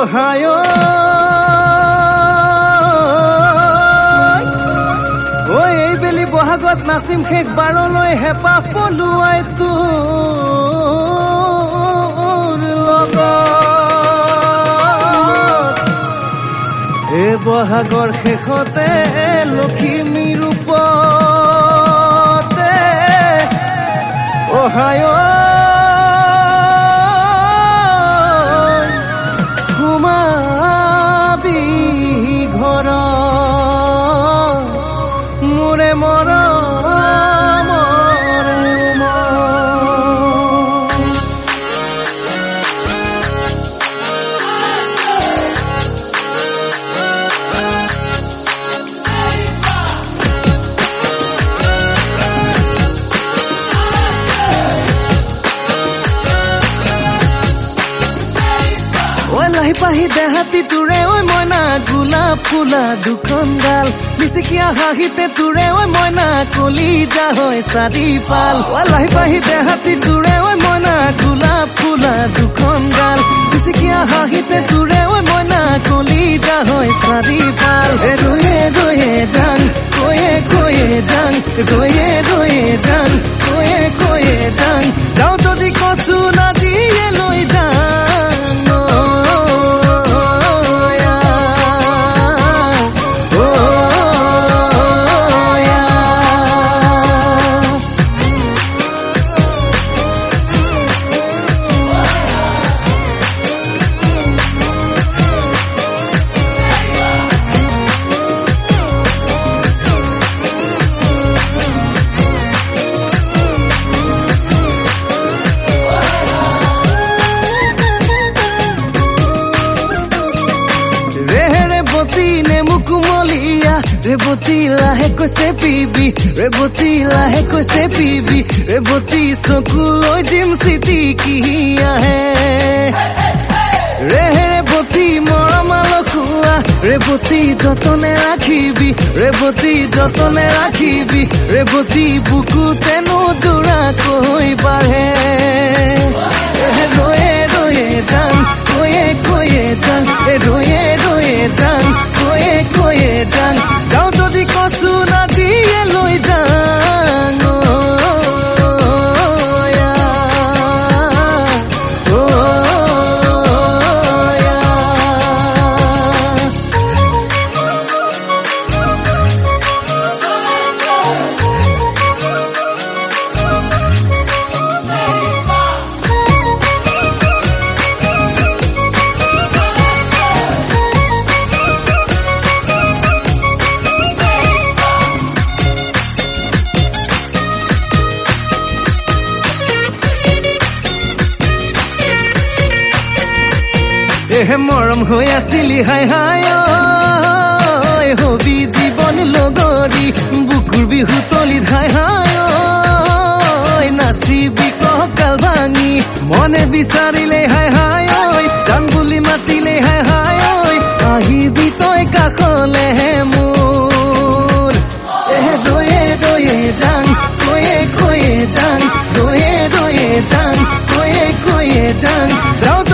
বহায় ঐ এইবেলি বহাগত নাচিম শেষ বাৰলৈ হেঁপাহ পলুৱাই তোৰ লগত এই বহাগৰ শেষতে লখিমী ৰূপতে অহায় সোমাবি ঘৰ মোৰে লাহি পাহি দেহাতি তোৰে ঐ মইনা গোলাপ ফুলা দুখনডাল মিচিকিয়া হাঁহিতে তোৰে ঐ মইনা কলিজা হয় চাৰিপাল লাহি পাহি দেহাতি তোৰে ঐ মইনা গোলাপ ফুলা দুখনডাল মিচিকিয়া হাঁহিতে তোৰে ঐ মইনা কলিজা হয় চাৰিপাল ৰয়ে ৰয়ে যাং কৈয়ে কৈয়ে যাং ৰয়ে ৰয়ে যাং কৈয়ে কৈয়ে যাং যাওঁ যদি কচু নাদিয়ে লৈ যাং ৰেবতী লাহেকৈ চেপিবি ৰেবতী লাহেকৈ চেপিবি ৰেবতী চকুলৈ দিম চিটিকি আহে ৰেবতী মৰমাল খোৱা ৰেবতী যতনে ৰাখিবি ৰেবতী যতনে ৰাখিবি ৰেবতী বুকুতে নোজোৰাকৈ বাঢ়ে ৰয়ে ৰয়ে যাং কৈয়ে কৈয়ে যাং ৰয়ে ৰয়ে যাং কৈয়ে কৈয়ে যাং যাওঁ যদি কচু নাদিয়ে লৈ যাং এহে মৰম হৈ আছিলি হাই হাই হবি জীৱন লগৰী বুকুৰ বিহু তলিত হাই হাই নাচিবি কঁকাল ভাঙি মনে বিচাৰিলে হাই হাই জান বুলি মাতিলে হাই হাই আহিবি তই কাষলেহে মোৰ এহে ৰয়ে ৰয়ে যাং কৈয়ে কৈয়ে যাং ৰয়ে ৰয়ে যাং কৈয়ে কৈয়ে যাং যাওঁ